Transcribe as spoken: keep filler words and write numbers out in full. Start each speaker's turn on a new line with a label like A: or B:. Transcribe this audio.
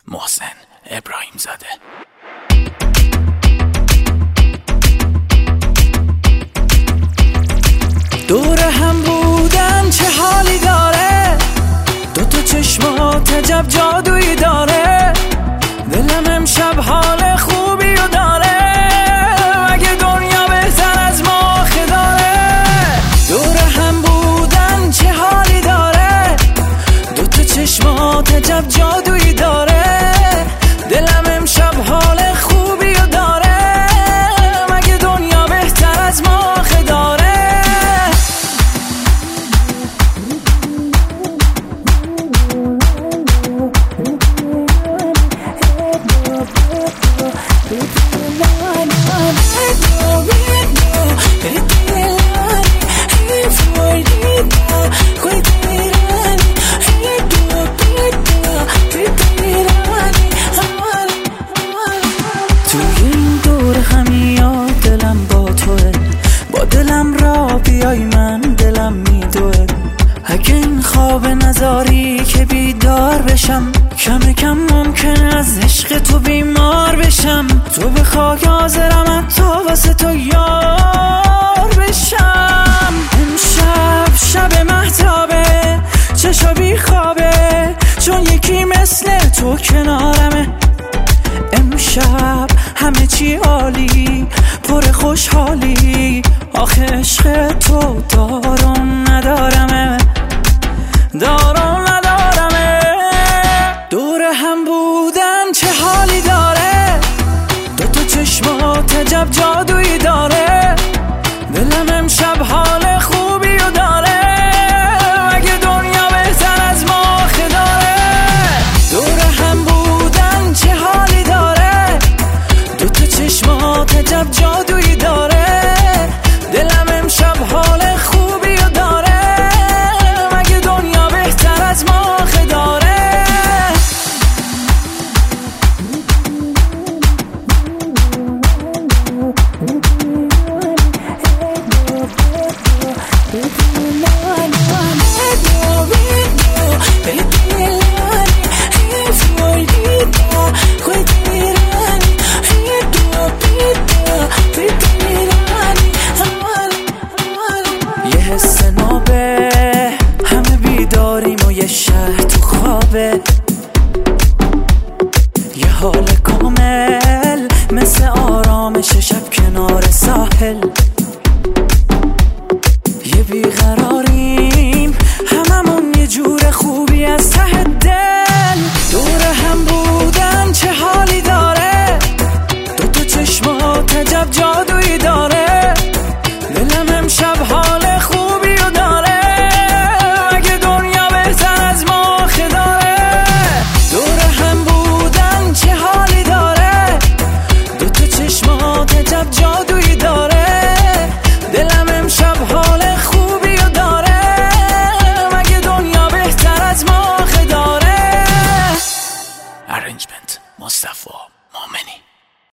A: محسن ابراهیم زاده.
B: دور هم بودن چه حالی داره، دو تا چشمات عجب جادویی داره، دلم امشب حال خوبی رو داره، مگه دنیا بهتر از ما داره. دور هم بودن چه حالی داره، دو تا چشمات عجب جادویی داره، دلم امشب حال خوبی رو داره، مگه دنیا بهتر از ما داره. توی این دور همیاد دلم با توه، با دلم را بیای من دلم میدوه، اگه این خواب نزاری که بیدار بشم، کم کم ممکنه از عشق تو بیمار بشم، تو بخوای حاضرم حتی واسه تو یار بشم. امشب شب مهتابه، چشا بی خوابه، چون یکی مثل تو کنارمه. امشب همه چی عالی، پر خوشحالی، آخه عشق تو دارم ندارمه، دارم